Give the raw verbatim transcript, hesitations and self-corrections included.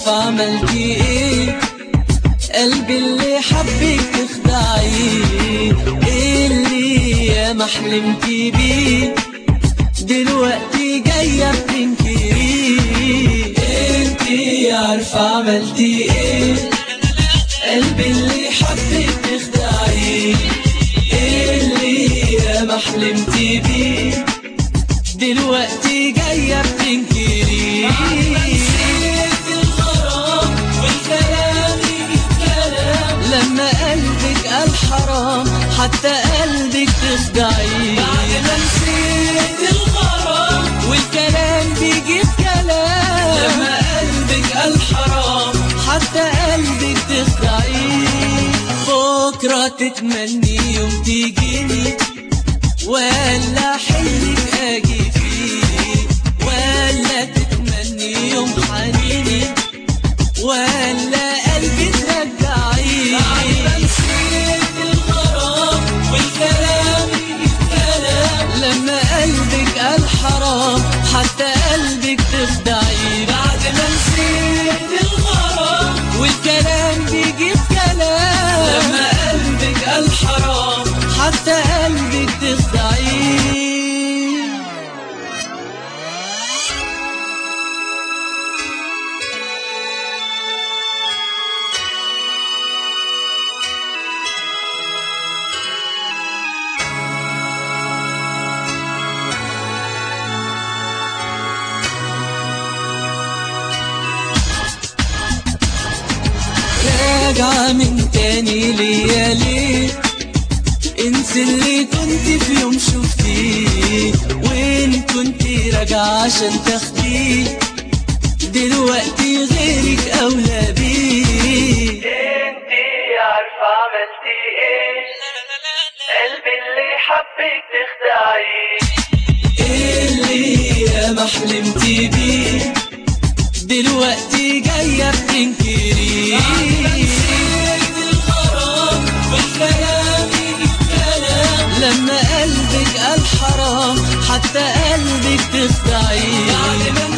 عارفة عملتي ايه، قلبي اللي حبك تخدعيه، اللي ياما حلمتي بيه دلوقتي جاية بتنكريه. انتي عارفة عملتي ايه، قلبي اللي حبك تخدعيه، اللي ياما حلمتي بيه دلوقتي جاية بتنكريه. نسيت الغرام والكلام يجيب كلام، لما قلبك قال حرام حتى قلبك تخدعيه. بعد ما نسيت الغرام والكلام بيجيب كلام، لما قلبك قال حرام حتى قلبك تخدعيه. بكرة تتمني يوم تيجيني ولا حلمك اجي فيه، ولا تتمني يوم حنيني ولا قلبي ترجعيه. بعد ما نسيت الغرام والكلام يجيب كلام، لما قلبك قال حرام حتى قلبك تخدعيه. بعد ما نسيت الغرام والكلام بيجيب كلام، لما قلبك قال حرام حتى قلبك تخدعيه. راجعة من تاني ليا ليه، انسي اللي كنت في يوم شفتيه، وين كنت راجعة عشان تاخديه دلوقتي غيرك اولى بيه. انتي عارفة عملتي ايه، قلبي اللي حبك تخدعيه، اللي ياما حلمتي بيه دلوقتي جاية بتنكريه. نسيت الغرام والكلام يجيب كلام، لما قلبك قال حرام حتى قلبك تخدعيه.